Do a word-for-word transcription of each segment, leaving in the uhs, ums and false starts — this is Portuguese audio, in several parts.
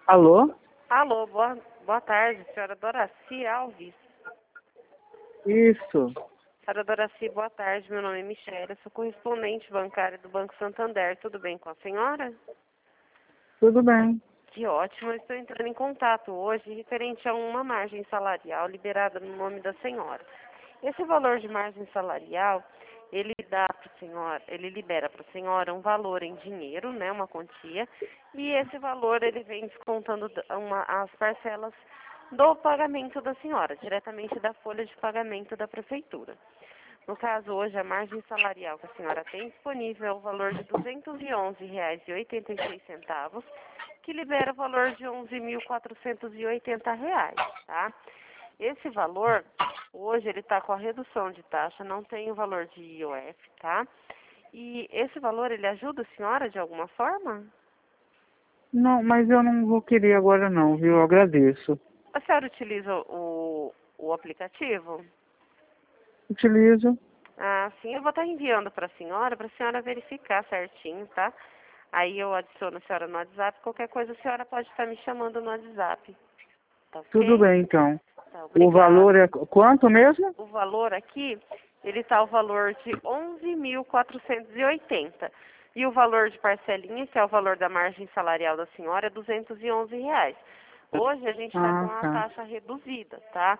Alô? Alô, boa, boa tarde, senhora Doraci Alves. Isso. Senhora Doraci, boa tarde, meu nome é Michele, sou correspondente bancária do Banco Santander. Tudo bem com a senhora? Tudo bem. Que ótimo, eu estou entrando em contato hoje referente a uma margem salarial liberada no nome da senhora. Esse valor de margem salarial, ele dá para a senhora, ele libera para a senhora um valor em dinheiro, né, uma quantia, e esse valor ele vem descontando uma, as parcelas do pagamento da senhora, diretamente da folha de pagamento da prefeitura. No caso, hoje, a margem salarial que a senhora tem disponível é o valor de duzentos e onze reais e oitenta e seis centavos, que libera o valor de onze mil quatrocentos e oitenta reais, tá? Esse valor, hoje, ele está com a redução de taxa, não tem o valor de I O F, tá? E esse valor, ele ajuda a senhora de alguma forma? Não, mas eu não vou querer agora não, viu? Eu agradeço. A senhora utiliza o, o aplicativo? Utilizo. Ah, sim, eu vou estar enviando para a senhora, para a senhora verificar certinho, tá? Aí eu adiciono a senhora no WhatsApp, qualquer coisa a senhora pode estar me chamando no WhatsApp, tá Tudo ok? bem, então. Tá, O valor obrigada. é quanto mesmo? O valor aqui, ele está o valor de onze mil quatrocentos e oitenta. E o valor de parcelinha, que é o valor da margem salarial da senhora, é duzentos e onze reais. Hoje a gente está com Ah, a tá. taxa reduzida, tá?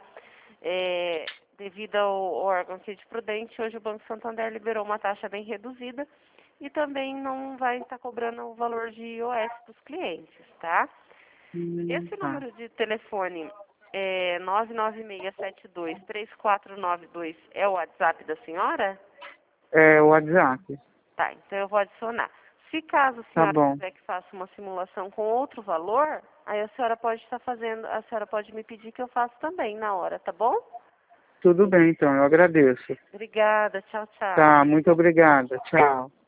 É, devido ao órgão aqui de Prudente, hoje o Banco Santander liberou uma taxa bem reduzida e também não vai estar cobrando o valor de I O F dos clientes, tá? Hum, Esse tá. número de telefone é nove nove seis sete dois três quatro nove dois é o WhatsApp da senhora? É o WhatsApp. Tá, então eu vou adicionar. Se caso a Tá senhora bom. quiser que faça uma simulação com outro valor, aí a senhora pode estar fazendo, a senhora pode me pedir que eu faça também na hora, tá bom? Tudo bem, então. Eu agradeço. Obrigada, tchau, tchau. Tá, muito obrigada. Tchau.